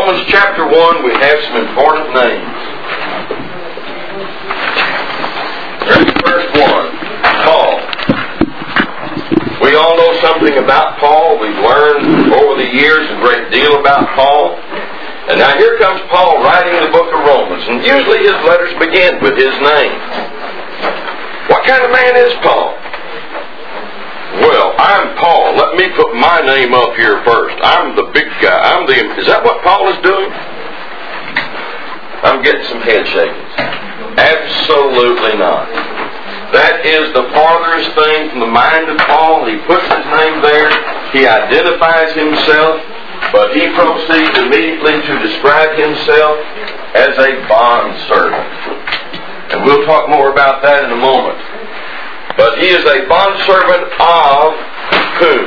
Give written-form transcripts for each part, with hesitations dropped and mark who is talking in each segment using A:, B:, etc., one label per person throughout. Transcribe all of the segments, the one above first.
A: Romans chapter 1, we have some important names. Here's verse 1, Paul. We all know something about Paul. We've learned over the years a great deal about Paul. And now here comes Paul writing the book of Romans. And usually his letters begin with his name. What kind of man is Paul? Well, I'm Paul. Let me put my name up here first. I'm the big guy. Is that what Paul is doing? I'm getting some head shakings. Absolutely not. That is the farthest thing from the mind of Paul. He puts his name there. He identifies himself. But he proceeds immediately to describe himself as a bondservant. And we'll talk more about that in a moment. But he is a bondservant of whom?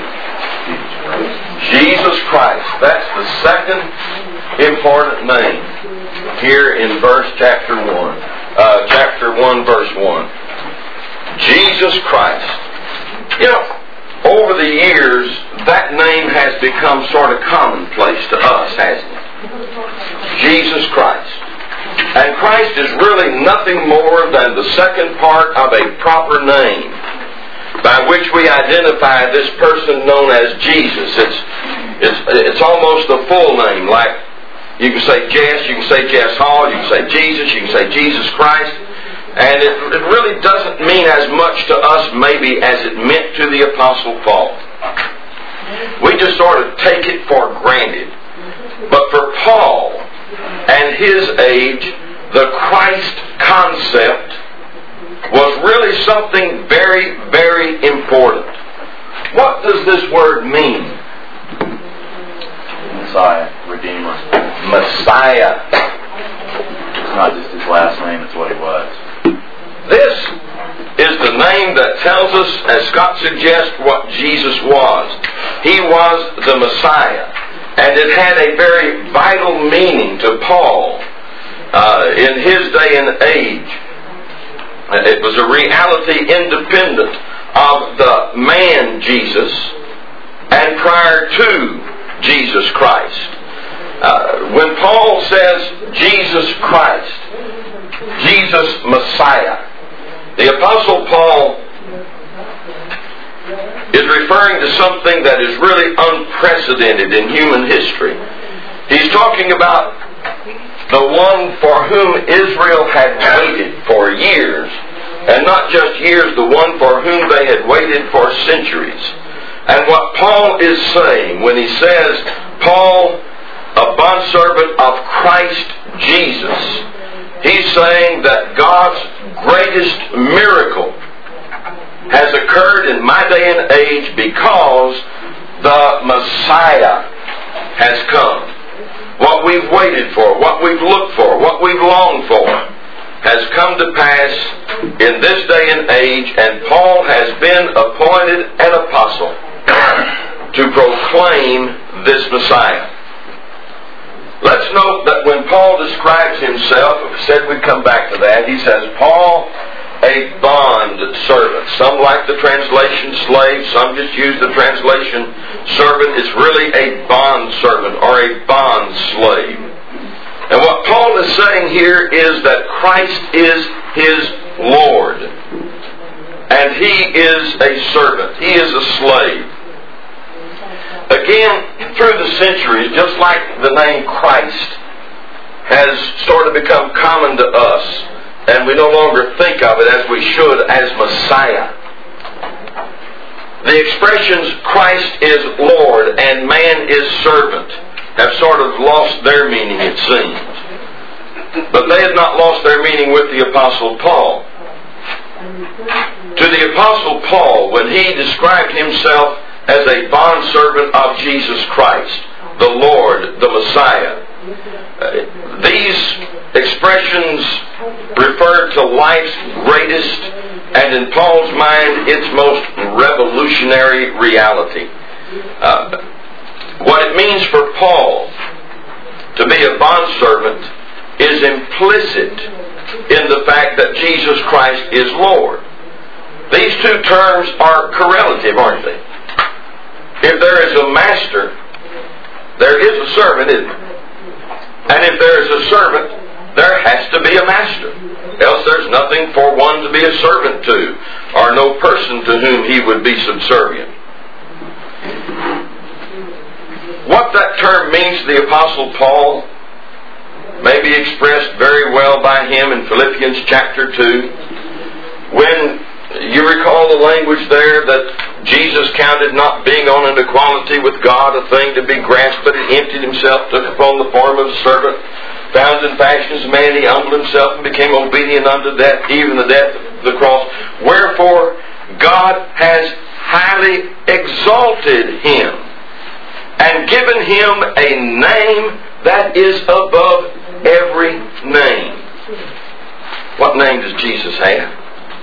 A: Jesus Christ. That's the second important name here in chapter 1, verse 1. Jesus Christ. You know, over the years, that name has become sort of commonplace to us, hasn't it? Jesus Christ. And Christ is really nothing more than the second part of a proper name by which we identify this person known as Jesus. It's almost a full name, like you can say Jess, you can say Jess Hall, you can say Jesus, you can say Jesus Christ. And it really doesn't mean as much to us maybe as it meant to the Apostle Paul. We just sort of take it for granted. But for Paul and his age, the Christ concept was really something very, very important. What does this word mean?
B: Messiah, Redeemer.
A: Messiah.
B: It's not just his last name, it's what he was.
A: This is the name that tells us, as Scott suggests, what Jesus was. He was the Messiah. And it had a very vital meaning to Paul in his day and age. It was a reality independent of the man Jesus and prior to Jesus Christ. When Paul says Jesus Christ, Jesus Messiah, the Apostle Paul is referring to something that is really unprecedented in human history. He's talking about the one for whom Israel had waited for years, and not just years, the one for whom they had waited for centuries. And what Paul is saying when he says, Paul, a bondservant of Christ Jesus, he's saying that God's greatest miracle has occurred in my day and age because the Messiah has come. What we've waited for, what we've looked for, what we've longed for has come to pass in this day and age, and Paul has been appointed an apostle to proclaim this Messiah. Let's note that when Paul describes himself, we said we'd come back to that, he says, Paul, a bond servant. Some like the translation slave, some just use the translation servant. It's really a bond servant or a bond slave. And what Paul is saying here is that Christ is his Lord. And he is a servant. He is a slave. Again, through the centuries, just like the name Christ has sort of become common to us, and we no longer think of it as we should as Messiah. The expressions Christ is Lord and man is servant have sort of lost their meaning, it seems. But they have not lost their meaning with the Apostle Paul. To the Apostle Paul, when he described himself as a bondservant of Jesus Christ, the Lord, the Messiah, these expressions refer to life's greatest and, in Paul's mind, its most revolutionary reality. What it means for Paul to be a bondservant is implicit in the fact that Jesus Christ is Lord. These two terms are correlative, aren't they? If there is a master, there is a servant, isn't there? And if there is a servant, there has to be a master. Else there's nothing for one to be a servant to, or no person to whom he would be subservient. What that term means to the Apostle Paul may be expressed very well by him in Philippians chapter 2. When you recall the language there that Jesus counted not being on an equality with God a thing to be grasped, but he emptied himself, took upon the form of a servant, found in fashion as a man, he humbled himself and became obedient unto death, even the death of the cross. Wherefore God has highly exalted him and given him a name that is above every name. What name does Jesus have?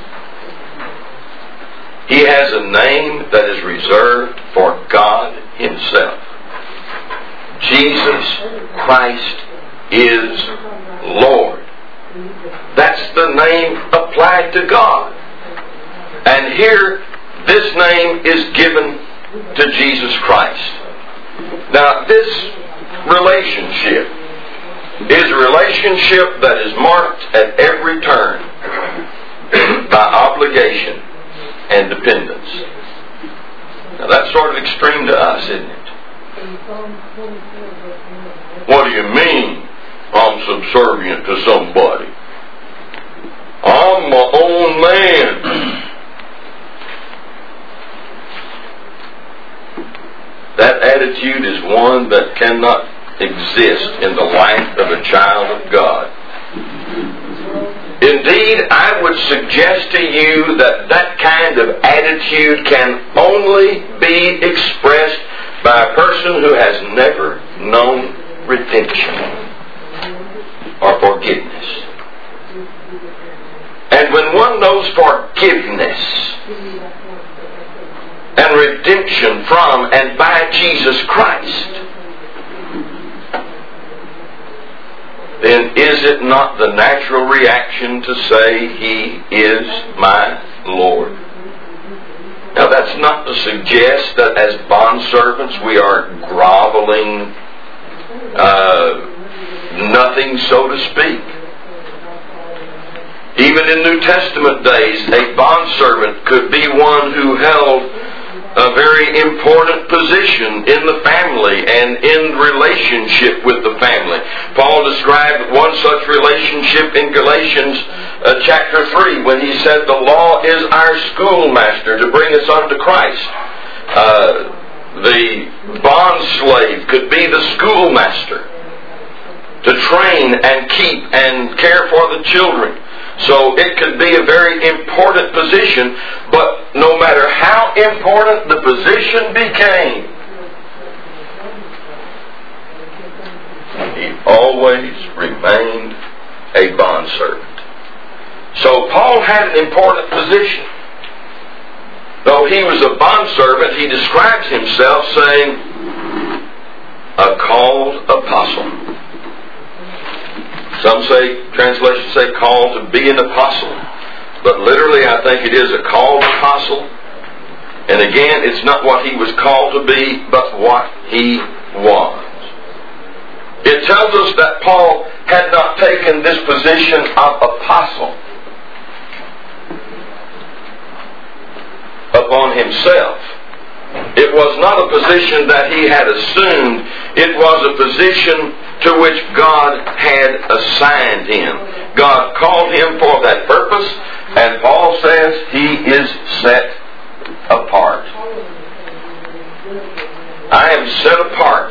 A: He has a name that is reserved for God Himself. Jesus Christ is Lord. That's the name applied to God. And here, this name is given to Jesus Christ. Now, this relationship is a relationship that is marked at every turn by obligation and dependence. Now, that's sort of extreme to us, isn't it? What do you mean, I'm subservient to somebody? I'm my own man. That attitude is one that cannot exist in the life of a child of God. Indeed, I would suggest to you that that kind of attitude can only be expressed by a person who has never known redemption or forgiveness. And when one knows forgiveness and redemption from and by Jesus Christ, then is it not the natural reaction to say, He is my Lord? Now, that's not to suggest that as bondservants we are groveling nothing, so to speak. Even in New Testament days, a bondservant could be one who held a very important position in the family and in relationship with the family. Paul described one such relationship in Galatians chapter 3 when he said, the law is our schoolmaster to bring us unto Christ. The bondslave could be the schoolmaster to train and keep and care for the children. So it could be a very important position, but no matter how important the position became, he always remained a bondservant. So Paul had an important position. Though he was a bondservant, he describes himself saying, a called apostle. Some translations say called to be an apostle. But literally I think it is a called apostle. And again, it's not what he was called to be, but what he was. It tells us that Paul had not taken this position of apostle upon himself. It was not a position that he had assumed. It was a position to which God had assigned him. God called him for that purpose, and Paul says he is set apart. I am set apart,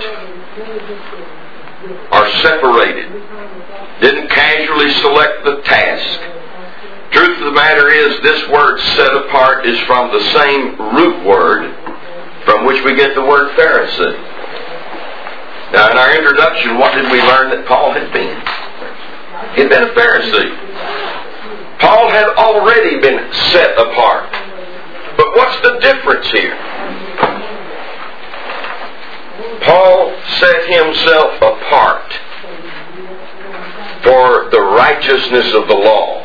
A: or separated. Didn't casually select the task. Truth of the matter is, this word set apart is from the same root word from which we get the word Pharisee. Now, in our introduction, what did we learn that Paul had been? He had been a Pharisee. Paul had already been set apart. But what's the difference here? Paul set himself apart for the righteousness of the law.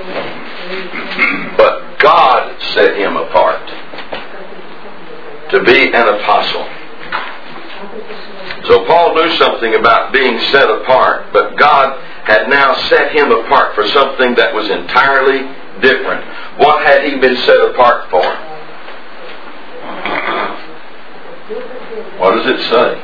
A: But God set him apart to be an apostle. So Paul knew something about being set apart, but God had now set him apart for something that was entirely different. What had he been set apart for? What does it say?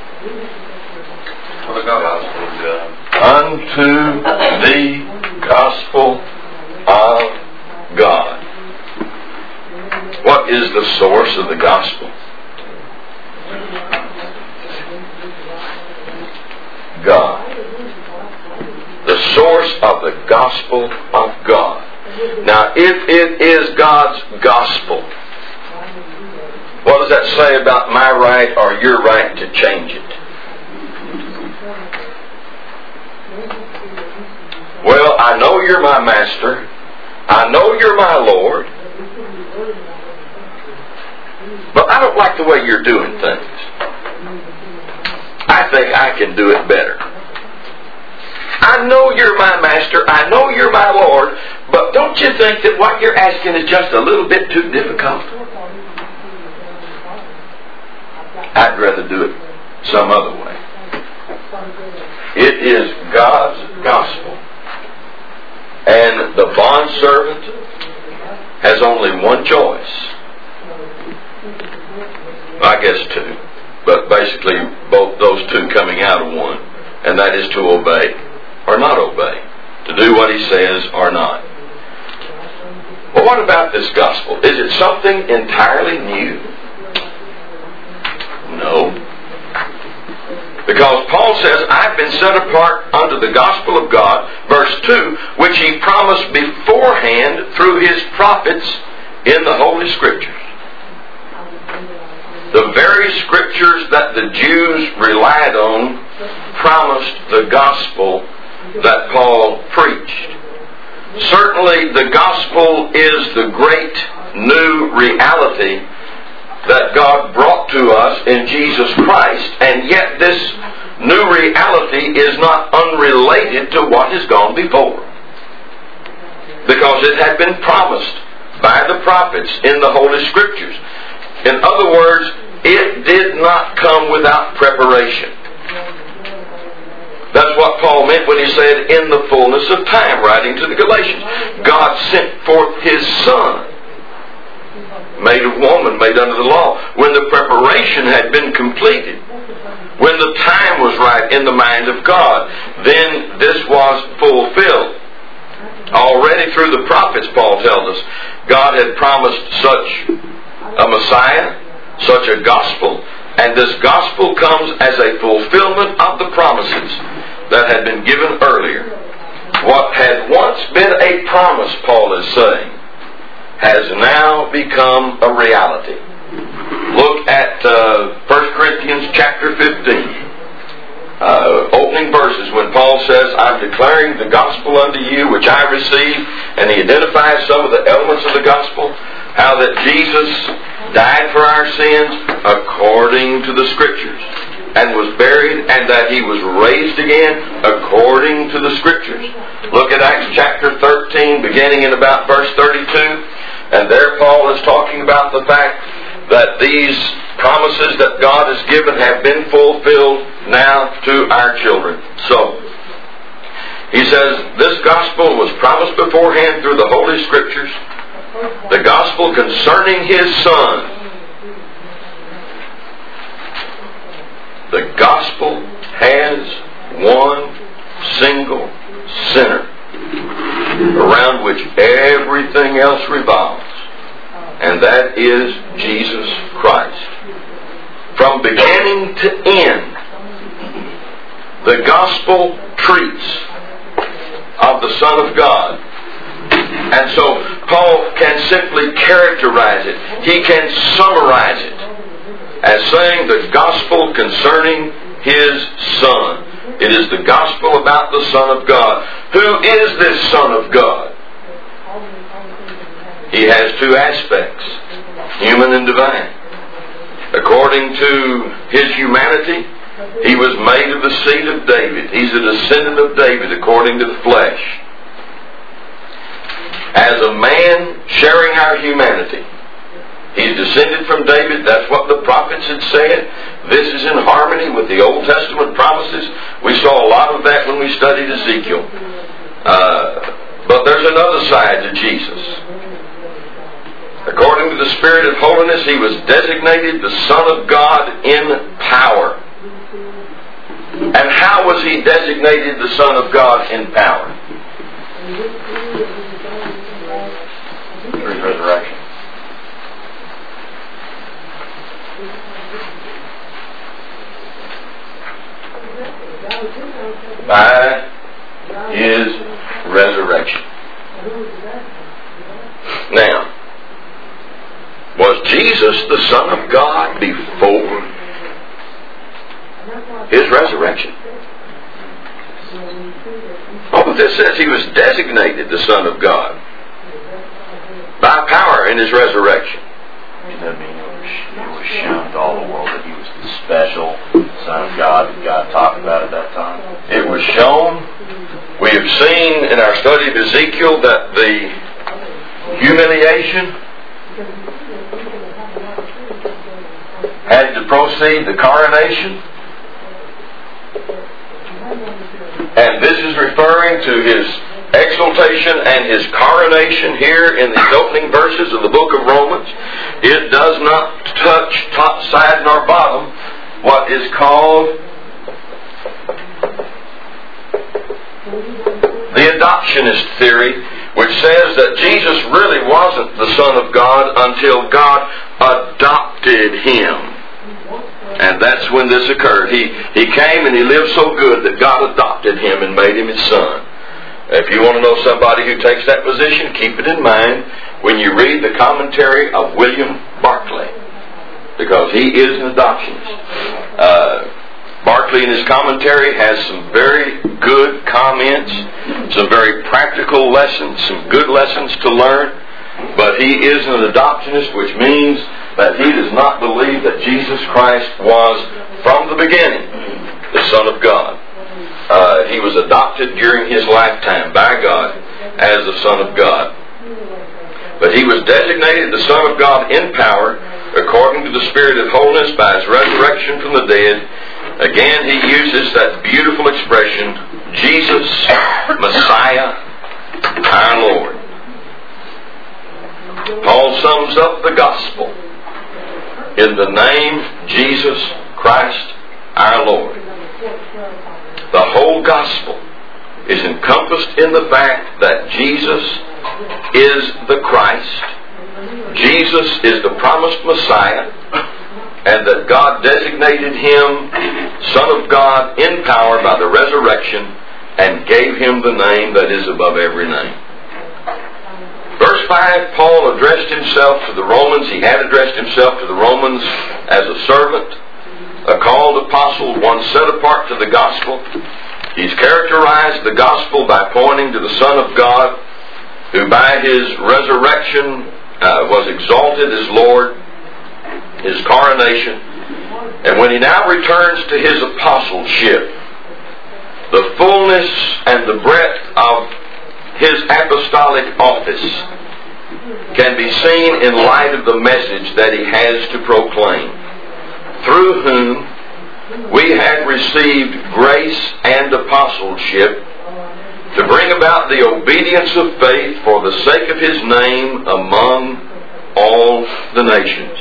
B: For the gospel of God.
A: Unto the gospel of God. What is the source of the gospel? God. The source of the gospel of God. Now, if it is God's gospel, what does that say about my right or your right to change it? Well, I know you're my master. I know you're my Lord. But I don't like the way you're doing things. I think I can do it better. I know you're my master. I know you're my Lord. But don't you think that what you're asking is just a little bit too difficult? I'd rather do it some other way. It is God's gospel. And the bondservant has only one choice. I guess two. But basically both those two coming out of one. And that is to obey or not obey. To do what he says or not. Well, what about this gospel? Is it something entirely new? No. Because Paul says, I've been set apart unto the gospel of God, verse 2, which he promised beforehand through his prophets in the Holy Scriptures. The very Scriptures that the Jews relied on promised the gospel that Paul preached. Certainly the gospel is the great new reality that God brought to us in Jesus Christ, and yet this new reality is not unrelated to what has gone before. Because it had been promised by the prophets in the Holy Scriptures. In other words, it did not come without preparation. That's what Paul meant when he said, in the fullness of time, writing to the Galatians. God sent forth His Son, made of woman, made under the law. When the preparation had been completed, when the time was right in the mind of God, then this was fulfilled. Already through the prophets, Paul tells us, God had promised such a Messiah, such a gospel, and this gospel comes as a fulfillment of the promises that had been given earlier. What had once been a promise, Paul is saying, has now become a reality. Look at 1 Corinthians chapter 15. Opening verses when Paul says, I'm declaring the gospel unto you which I received, and he identifies some of the elements of the gospel. How that Jesus died for our sins according to the Scriptures, and was buried, and that He was raised again according to the Scriptures. Look at Acts chapter 13, beginning in about verse 32. And there Paul is talking about the fact that these promises that God has given have been fulfilled now to our children. So, he says, this gospel was promised beforehand through the Holy Scriptures. The gospel concerning His Son. The gospel has one single center around which everything else revolves, and that is Jesus Christ. From beginning to end, the gospel treats of the Son of God. And so Paul can simply characterize it. He can summarize it as saying the gospel concerning His Son. It is the gospel about the Son of God. Who is this Son of God? He has two aspects, human and divine. According to His humanity, He was made of the seed of David. He's a descendant of David according to the flesh. As a man sharing our humanity, He's descended from David. That's what the prophets had said. This is in harmony with the Old Testament promises. We saw a lot of that when we studied Ezekiel. But there's another side to Jesus. According to the Spirit of holiness, He was designated the Son of God in power. And how was He designated the Son of God in power?
B: Through His resurrection.
A: By His resurrection. Now, was Jesus the Son of God before His resurrection? Oh, but this says He was designated the Son of God by power in His resurrection.
B: Does that mean it was shown to all the world that He was the special Son of God that God talked about at that time?
A: It was shown. We have seen in our study of Ezekiel that the humiliation had to proceed the coronation. And this is referring to His exaltation and His coronation here in these opening verses of the book of Romans. It does not touch top, side, nor bottom what is called the adoptionist theory, which says that Jesus really wasn't the Son of God until God adopted Him. And that's when this occurred. He came and He lived so good that God adopted Him and made Him His Son. If you want to know somebody who takes that position, keep it in mind when you read the commentary of William Barclay, because he is an adoptionist. Barclay in his commentary has some very good comments, some very practical lessons, some good lessons to learn, but he is an adoptionist, which means that he does not believe that Jesus Christ was, from the beginning, the Son of God. He was adopted during His lifetime by God as the Son of God. But He was designated the Son of God in power, according to the Spirit of holiness, by His resurrection from the dead. Again, He uses that beautiful expression, Jesus, Messiah, our Lord. Paul sums up the gospel in the name Jesus Christ, our Lord. The whole gospel is encompassed in the fact that Jesus is the Christ, Jesus is the promised Messiah, and that God designated Him Son of God in power by the resurrection and gave Him the name that is above every name. Verse 5, Paul addressed himself to the Romans. He had addressed himself to the Romans as a servant, a called apostle, one set apart to the gospel. He's characterized the gospel by pointing to the Son of God, who by His resurrection was exalted as Lord, His coronation. And when He now returns to His apostleship, the fullness and the breadth of His apostolic office can be seen in light of the message that He has to proclaim, through whom we have received grace and apostleship to bring about the obedience of faith for the sake of His name among all the nations.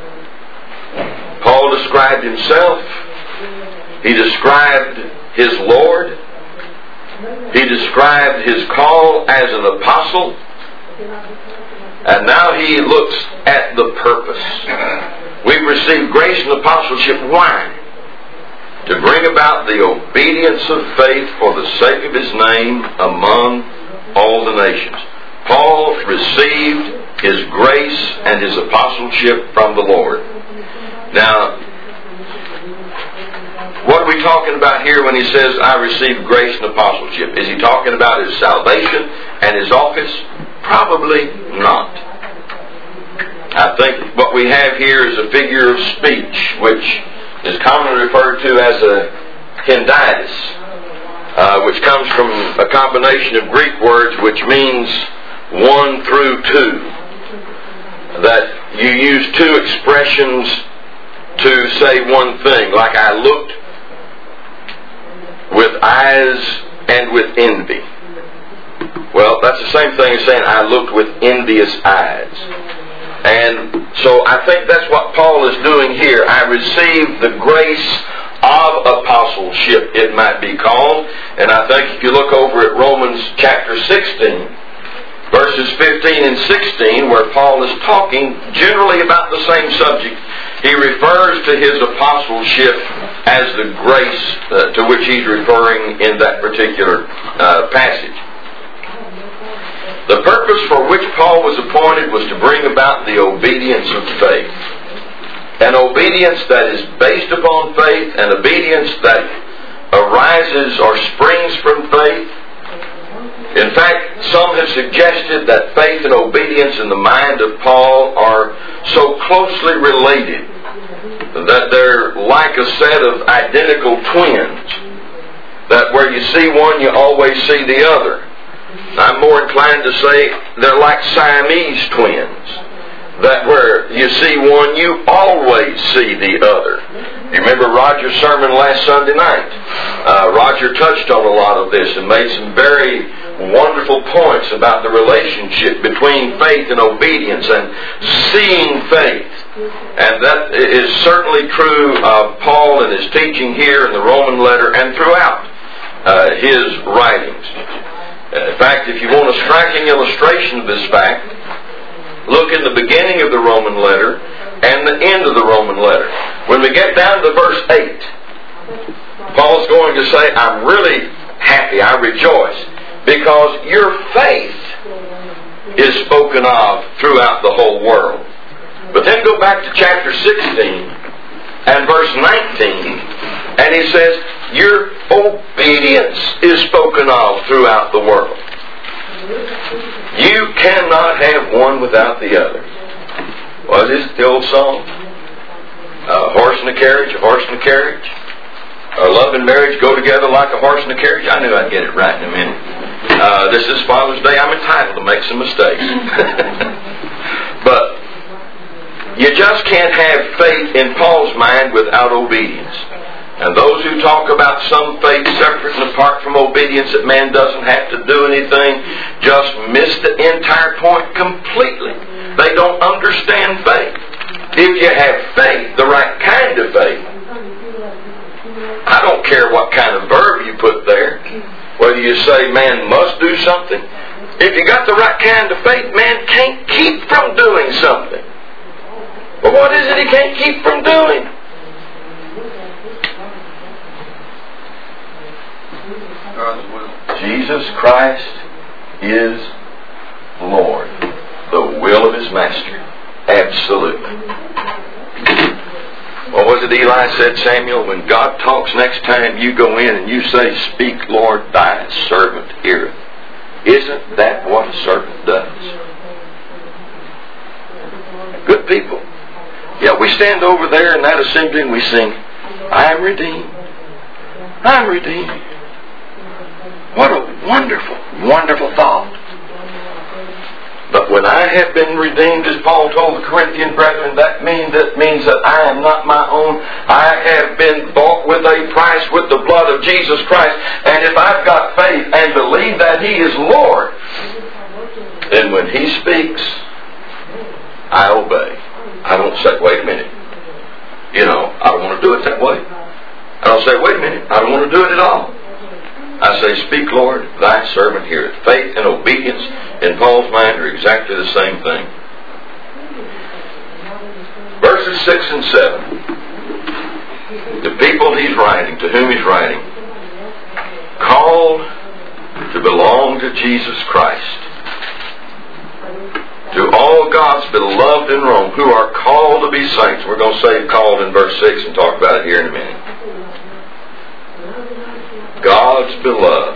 A: Paul described himself. He described his Lord. He described his call as an apostle. And now he looks at the purpose. We've received grace and apostleship. Why? To bring about the obedience of faith for the sake of His name among all the nations. Paul received his grace and his apostleship from the Lord. Now, what are we talking about here when he says, I received grace and apostleship? Is he talking about his salvation and his office? Probably not. I think what we have here is a figure of speech, which is commonly referred to as a hendiadys, which comes from a combination of Greek words which means 1 through 2. That you use two expressions to say one thing, like I looked with eyes and with envy. Well, that's the same thing as saying I looked with envious eyes. And so I think that's what Paul is doing here. I received the grace of apostleship, it might be called. And I think if you look over at Romans chapter 16, verses 15 and 16, where Paul is talking generally about the same subject, he refers to his apostleship as the grace to which he's referring in that particular passage. The purpose for which Paul was appointed was to bring about the obedience of faith. An obedience that is based upon faith, an obedience that arises or springs from faith. In fact, some have suggested that faith and obedience in the mind of Paul are so closely related that they're like a set of identical twins, that where you see one, you always see the other. I'm more inclined to say they're like Siamese twins, that where you see one, you always see the other. You remember Roger's sermon last Sunday night? Roger touched on a lot of this and made some very wonderful points about the relationship between faith and obedience and seeing faith. And that is certainly true of Paul and his teaching here in the Roman letter and throughout his writings. In fact, if you want a striking illustration of this fact, look in the beginning of the Roman letter and the end of the Roman letter. When we get down to verse 8, Paul's going to say, I'm really happy, I rejoice, because your faith is spoken of throughout the whole world. But then go back to chapter 16 and verse 19, and he says, your obedience is spoken of throughout the world. You cannot have one without the other. What is it, the old song? A horse and a carriage, a horse and a carriage. Love and marriage go together like a horse and a carriage. I knew I'd get it right in a minute. This is Father's Day. I'm entitled to make some mistakes. But you just can't have faith in Paul's mind without obedience. And those who talk about some faith separate and apart from obedience, that man doesn't have to do anything, just miss the entire point completely. They don't understand faith. If you have faith, the right kind of faith, I don't care what kind of verb you put there, whether you say man must do something. If you got the right kind of faith, man can't keep from doing something. But what is it he can't keep from doing? Jesus Christ is Lord. The will of His Master. Absolutely. What was it Eli said, Samuel? When God talks next time, you go in and you say, speak, Lord, thy servant heareth. Isn't that what a servant does? Good people. Yeah, we stand over there in that assembly and we sing, I am redeemed. I'm redeemed. What a wonderful, wonderful thought. But when I have been redeemed, as Paul told the Corinthian brethren, that means that I am not my own. I have been bought with a price, with the blood of Jesus Christ. And if I've got faith and believe that He is Lord, then when He speaks, I obey. I don't say, wait a minute. I don't want to do it that way. I don't say, wait a minute. I don't want to do it at all. I say, speak, Lord, thy servant heareth. Faith and obedience in Paul's mind are exactly the same thing. Verses 6 and 7. The people he's writing, to whom he's writing, called to belong to Jesus Christ. To all God's beloved in Rome, who are called to be saints. We're going to say called in verse 6 and talk about it here in a minute. God's beloved.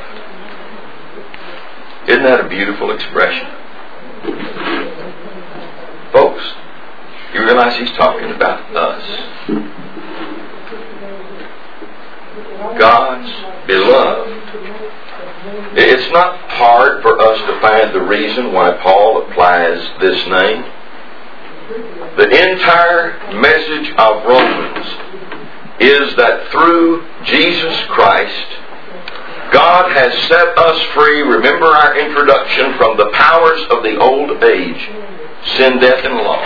A: Isn't that a beautiful expression? Folks, you realize he's talking about us. God's beloved. It's not hard for us to find the reason why Paul applies this name. The entire message of Romans is that through Jesus Christ, God has set us free. Remember our introduction, from the powers of the old age, sin, death, and law,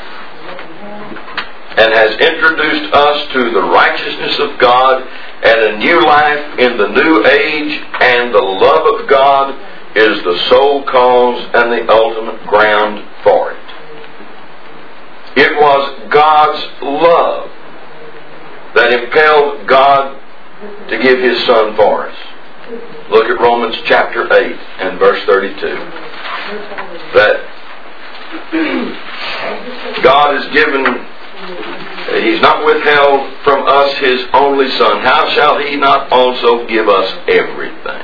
A: and has introduced us to the righteousness of God and a new life in the new age, and the love of God is the sole cause and the ultimate ground for it. It was God's love that impelled God to give His Son for us. Look at Romans chapter 8 and verse 32. That God has given, He's not withheld from us His only Son. How shall He not also give us everything?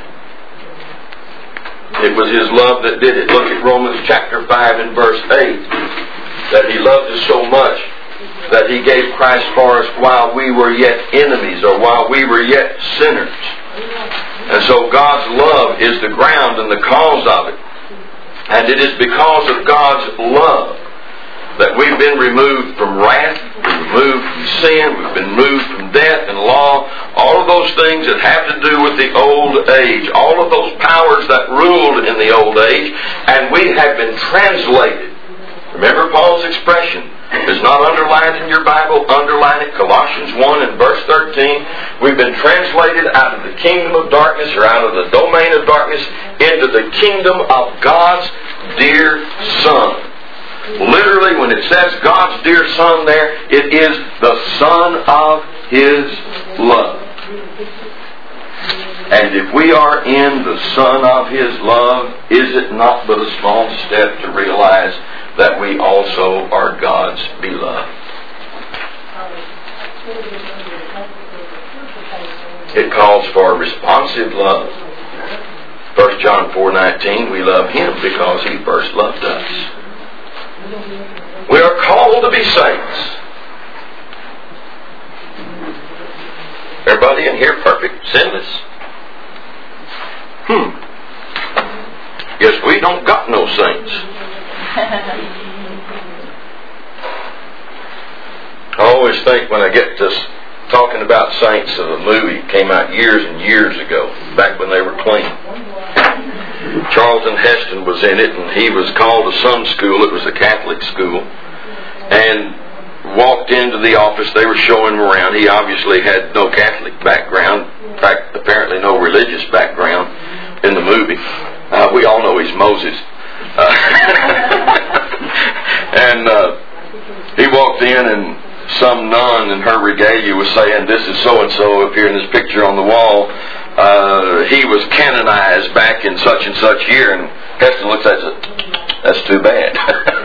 A: It was His love that did it. Look at Romans chapter 5 and verse 8. That He loved us so much that He gave Christ for us while we were yet enemies, or while we were yet sinners. And so God's love is the ground and the cause of it. And it is because of God's love that we've been removed from wrath, we've been removed from sin, we've been removed from death and law, all of those things that have to do with the old age, all of those powers that ruled in the old age, and we have been translated. Remember Paul's expression. If it's not underlined in your Bible, underline it. Colossians 1 and verse 13. We've been translated out of the kingdom of darkness, or out of the domain of darkness, into the kingdom of God's dear Son. Literally, when it says God's dear Son there, it is the Son of His love. And if we are in the Son of His love, is it not but a small step to realize that we also are God's beloved? It calls for responsive love. 1 John 4:19, we love Him because He first loved us. We are called to be saints. Everybody in here perfect, sinless? Guess we don't got no saints. I always think when I get to talking about saints of a movie that came out years and years ago, back when they were clean. Charlton Heston was in it, and he was called to some school. It was a Catholic school, and walked into the office. They were showing him around. He obviously had no Catholic background. In fact, apparently no religious background in the movie. We all know he's Moses. And he walked in, and some nun in her regalia was saying, "This is so-and-so up here in this picture on the wall. He was canonized back in such and such year." And Heston looks at it, "That's too bad."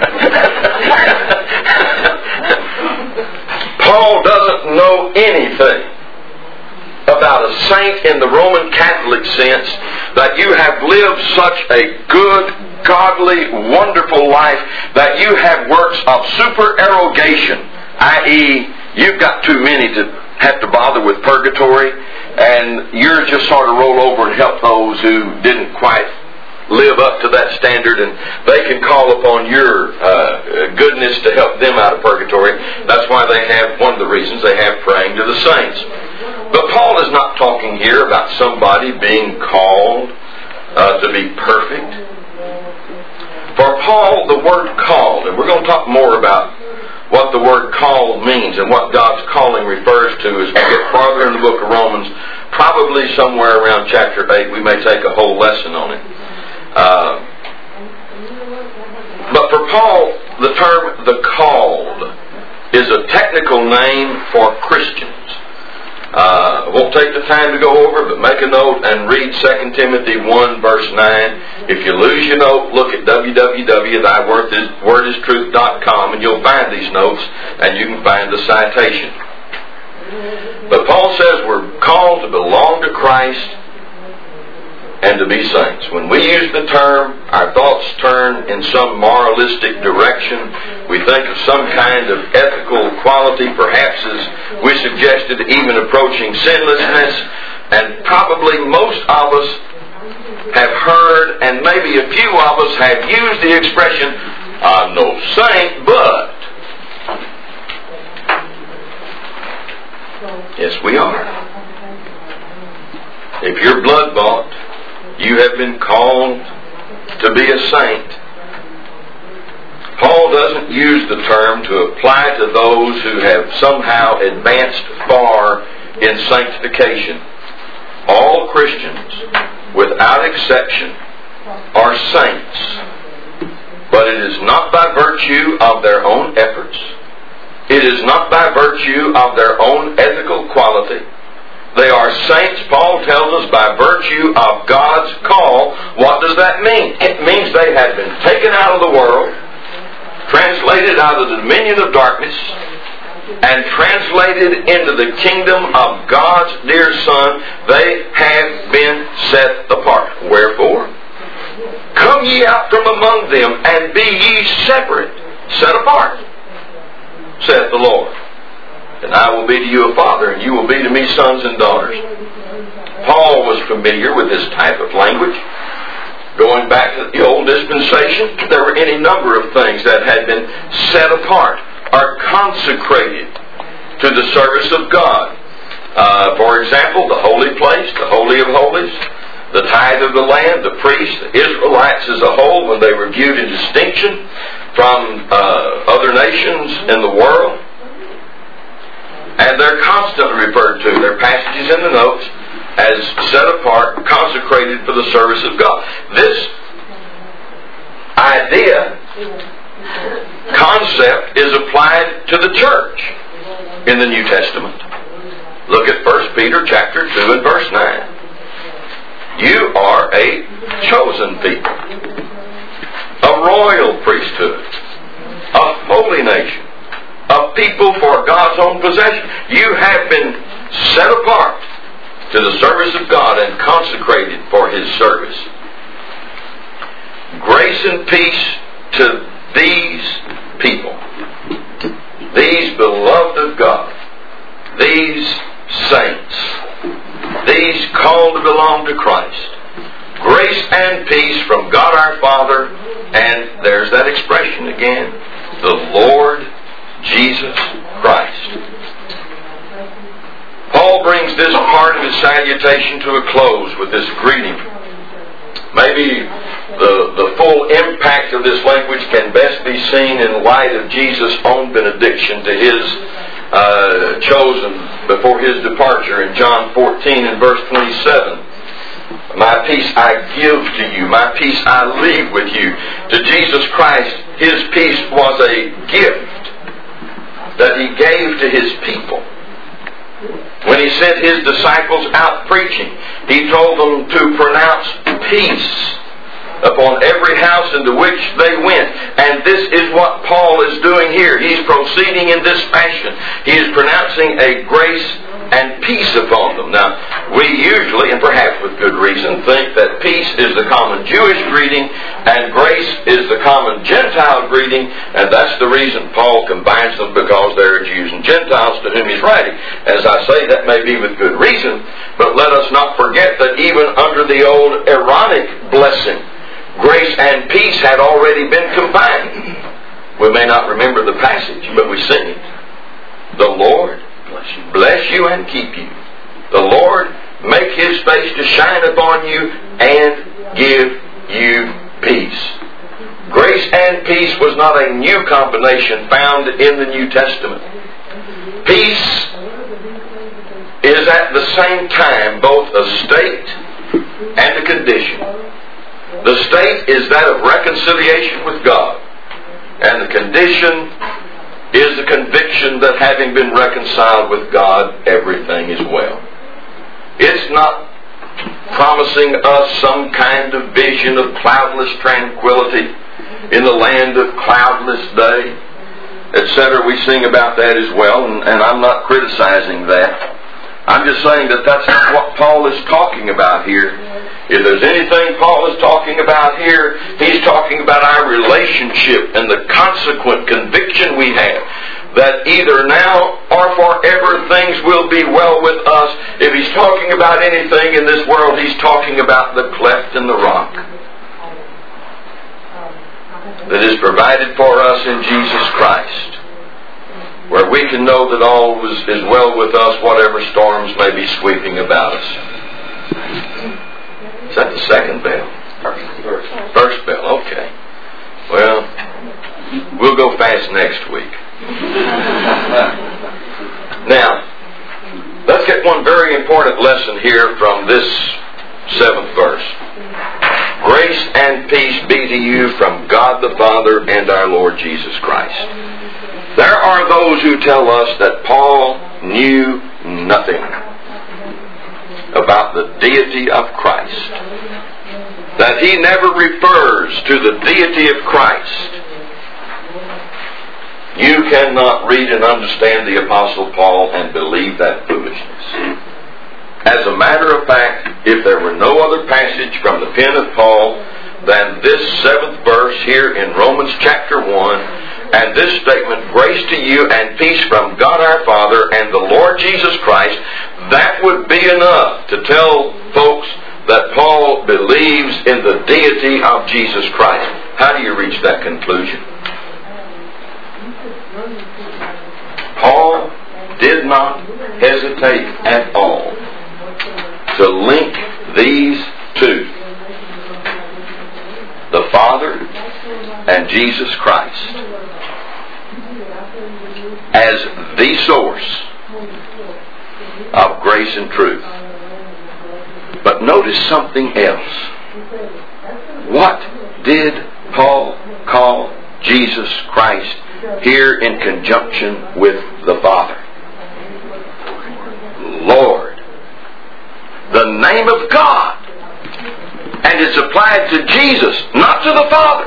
A: Paul doesn't know anything about a saint in the Roman Catholic sense, that you have lived such a good, godly, wonderful life that you have works of supererogation, i.e., you've got too many to have to bother with purgatory, and you're just sort of roll over and help those who didn't quite live up to that standard, and they can call upon your goodness to help them out of purgatory. That's why they have, one of the reasons they have praying to the saints. But Paul is not talking here about somebody being called to be perfect. For Paul, the word called, and we're going to talk more about what the word called means and what God's calling refers to as we get farther in the book of Romans, probably somewhere around chapter 8. We may take a whole lesson on it. But for Paul, the term the called is a technical name for Christians. I won't take the time to go over, but make a note and read 2 Timothy 1 verse 9. If you lose your note, look at www.thywordIstruth.com and you'll find these notes, and you can find the citation. But Paul says we're called to belong to Christ and to be saints. When we use the term, our thoughts turn in some moralistic direction. We think of some kind of ethical quality, perhaps as we suggested, even approaching sinlessness. And probably most of us have heard, and maybe a few of us have used the expression, "I'm no saint, but..." Yes, we are. If you're blood-bought, you have been called to be a saint. Paul doesn't use the term to apply to those who have somehow advanced far in sanctification. All Christians, without exception, are saints. But it is not by virtue of their own efforts. It is not by virtue of their own ethical quality. They are saints, Paul tells us, by virtue of God's call. What does that mean? It means they have been taken out of the world, translated out of the dominion of darkness, and translated into the kingdom of God's dear Son. They have been set apart. Wherefore? Come ye out from among them, and be ye separate, set apart, saith the Lord. And I will be to you a father, and you will be to me sons and daughters. Paul was familiar with this type of language. Going back to the old dispensation, there were any number of things that had been set apart or consecrated to the service of God. For example, the holy place, the Holy of Holies, the tithe of the land, the priests, the Israelites as a whole, when they were viewed in distinction from other nations in the world. And they're constantly referred to, their passages in the notes, as set apart, consecrated for the service of God. This idea, concept, is applied to the church in the New Testament. Look at 1 Peter chapter 2 and verse 9. You are a chosen people, a royal priesthood, a holy nation, a people for God's own possession. You have been set apart to the service of God and consecrated for His service. Grace and peace to these people, these beloved of God, these saints, these called to belong to Christ. Grace and peace from God our Father, and there's that expression again, the Lord Jesus Christ. Paul brings this part of his salutation to a close with this greeting. Maybe the full impact of this language can best be seen in light of Jesus' own benediction to His chosen before His departure in John 14 and verse 27. My peace I give to you, my peace I leave with you. To Jesus Christ, His peace was a gift that He gave to His people. When He sent His disciples out preaching, He told them to pronounce peace upon every house into which they went. And this is what Paul is doing here. He's proceeding in this fashion. He is pronouncing a grace and peace upon them. Now, we usually, and perhaps with good reason, think that peace is the common Jewish greeting and grace is the common Gentile greeting, and that's the reason Paul combines them, because there are Jews and Gentiles to whom he's writing. As I say, that may be with good reason, but let us not forget that even under the old Aaronic blessing, grace and peace had already been combined. We may not remember the passage, but we sing it. The Lord bless you and keep you. The Lord make His face to shine upon you and give you peace. Grace and peace was not a new combination found in the New Testament. Peace is at the same time both a state and a condition. The state is that of reconciliation with God, and the condition is the conviction that having been reconciled with God, everything is well. It's not promising us some kind of vision of cloudless tranquility in the land of cloudless day, etc. We sing about that as well, and I'm not criticizing that. I'm just saying that that's not what Paul is talking about here. If there's anything Paul is talking about here, he's talking about our relationship and the consequent conviction we have that either now or forever things will be well with us. If he's talking about anything in this world, he's talking about the cleft in the rock that is provided for us in Jesus Christ. where we can know that all is well with us, whatever storms may be sweeping about us. Is that the second bell? First bell, okay. Well, we'll go fast next week. Now, let's get one very important lesson here from this 7th verse. Grace and peace be to you from God the Father and our Lord Jesus Christ. There are those who tell us that Paul knew nothing about the deity of Christ, that he never refers to the deity of Christ. You cannot read and understand the Apostle Paul and believe that foolishness. As a matter of fact, if there were no other passage from the pen of Paul than this 7th verse here in Romans chapter 1, and this statement, grace to you and peace from God our Father and the Lord Jesus Christ, that would be enough to tell folks that Paul believes in the deity of Jesus Christ. How do you reach that conclusion? Paul did not hesitate at all to link these two, the Father and Jesus Christ, as the source of grace and truth. But notice something else. What did Paul call Jesus Christ here in conjunction with the Father? Lord. The name of God. And it's applied to Jesus, not to the Father.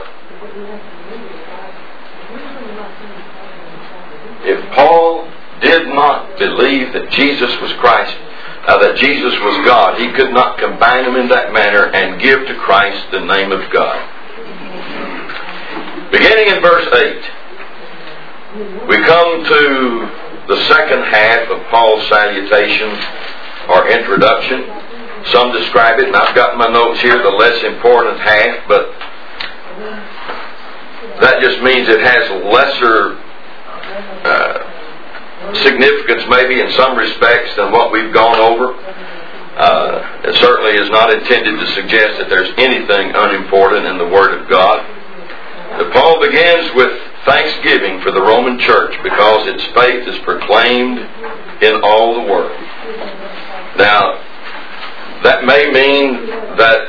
A: If Paul did not believe that Jesus was Christ, that Jesus was God, he could not combine them in that manner and give to Christ the name of God. Beginning in verse 8, we come to the second half of Paul's salutation or introduction. Some describe it, and I've got my notes here, the less important half, but that just means it has lesser significance maybe in some respects than what we've gone over. It certainly is not intended to suggest that there's anything unimportant in the Word of God. But Paul begins with thanksgiving for the Roman church because its faith is proclaimed in all the world. Now, that may mean that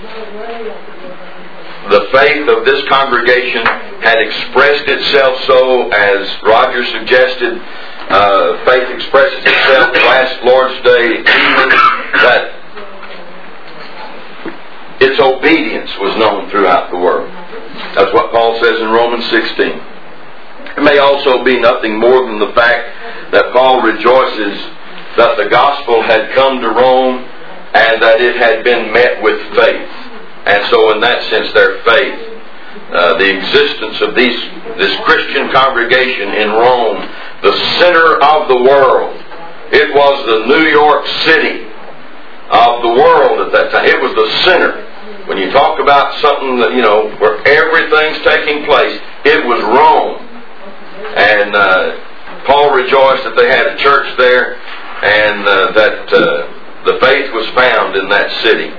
A: the faith of this congregation had expressed itself so, as Roger suggested, faith expresses itself last Lord's Day evening, that its obedience was known throughout the world. That's what Paul says in Romans 16. It may also be nothing more than the fact that Paul rejoices that the gospel had come to Rome and that it had been met with faith. And so in that sense, their faith, the existence of this Christian congregation in Rome, the center of the world, it was the New York City of the world at that time. It was the center. When you talk about something that, where everything's taking place, it was Rome. And Paul rejoiced that they had a church there and that the faith was found in that city.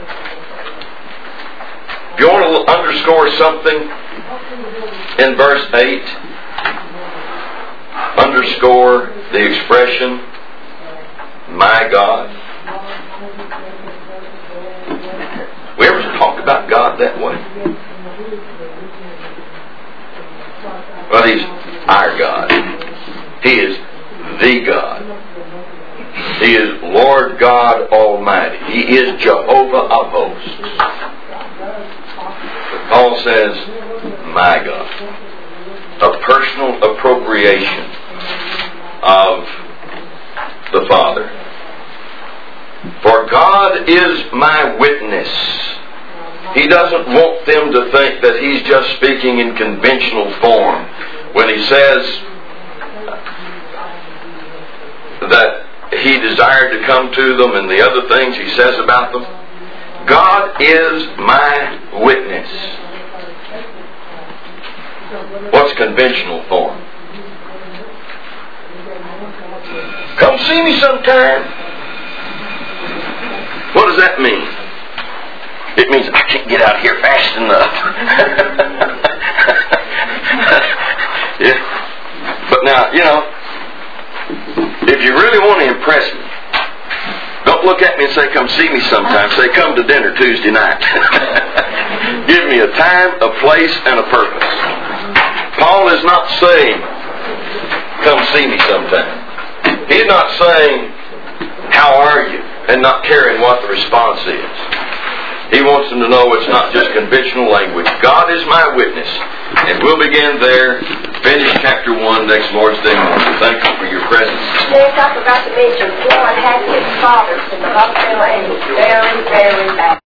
A: If you want to underscore something in verse 8, underscore the expression, my God. We ever talk about God that way? Well, He's our God. He is the God. He is Lord God Almighty. He is Jehovah of hosts. But Paul says, my God. A personal appropriation of the Father. For God is my witness. He doesn't want them to think that He's just speaking in conventional form when He says that He desired to come to them and the other things He says about them. God is my witness. What's conventional form? Come see me sometime. What does that mean? It means I can't get out here fast enough. Yeah. But now, if you really want to impress me, don't look at me and say, come see me sometime. Say, come to dinner Tuesday night. Give me a time, a place, and a purpose. Paul is not saying, come see me sometime. He's not saying, how are you? And not caring what the response is. He wants them to know it's not just conventional language. God is my witness. And we'll begin there, finish chapter 1 next Lord's Day morning. Thank you for your presence.
C: Yes, I forgot to mention, Floyd had his father in the hospital and he was very, very bad.